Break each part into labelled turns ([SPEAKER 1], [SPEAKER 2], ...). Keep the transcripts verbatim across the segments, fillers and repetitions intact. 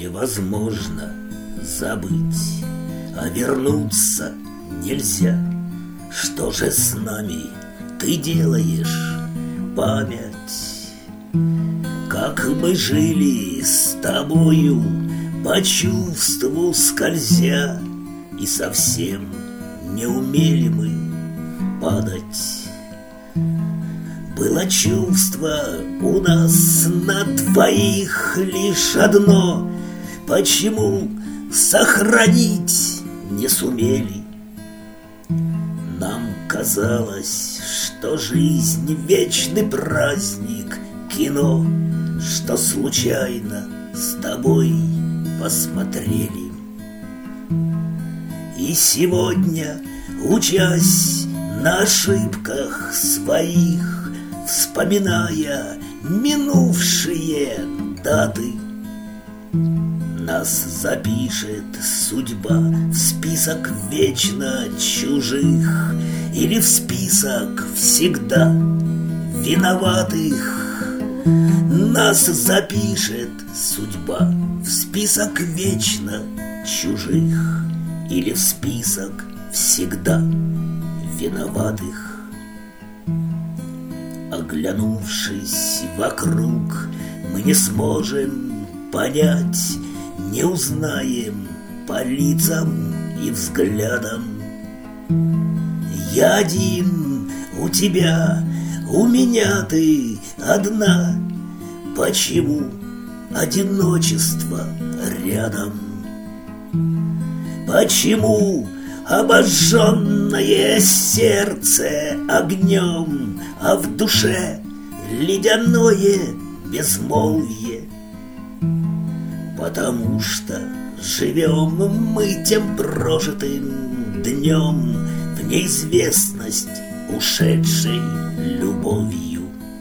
[SPEAKER 1] невозможно забыть, а вернуться нельзя. Что же с нами ты делаешь, память? Как мы жили с тобою, по чувству скользя, и совсем не умели мы падать. Было чувство у нас на двоих лишь одно, почему сохранить не сумели? Нам казалось, что жизнь — вечный праздник, кино, что случайно с тобой посмотрели. И сегодня, учась на ошибках своих, вспоминая минувшие даты, нас запишет судьба в список вечно чужих или в список всегда виноватых. Нас запишет судьба в список вечно чужих или в список всегда виноватых. Оглянувшись вокруг, мы не сможем понять, не узнаем по лицам и взглядам. Я один, у тебя, у меня ты одна. Почему одиночество рядом? Почему обожженное сердце огнем, а в душе ледяное безмолвие? Потому что живем мы тем прожитым днем в неизвестность ушедшей любовью.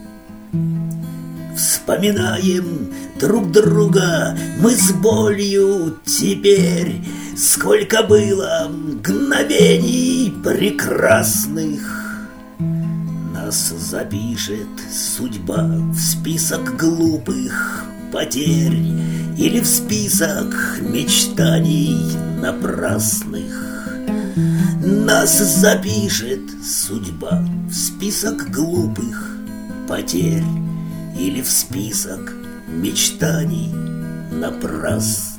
[SPEAKER 1] Вспоминаем друг друга мы с болью теперь, сколько было мгновений прекрасных. Нас запишет судьба в список глупых потерь или в список мечтаний напрасных. Нас запишет судьба в список глупых потерь или в список мечтаний напрасных.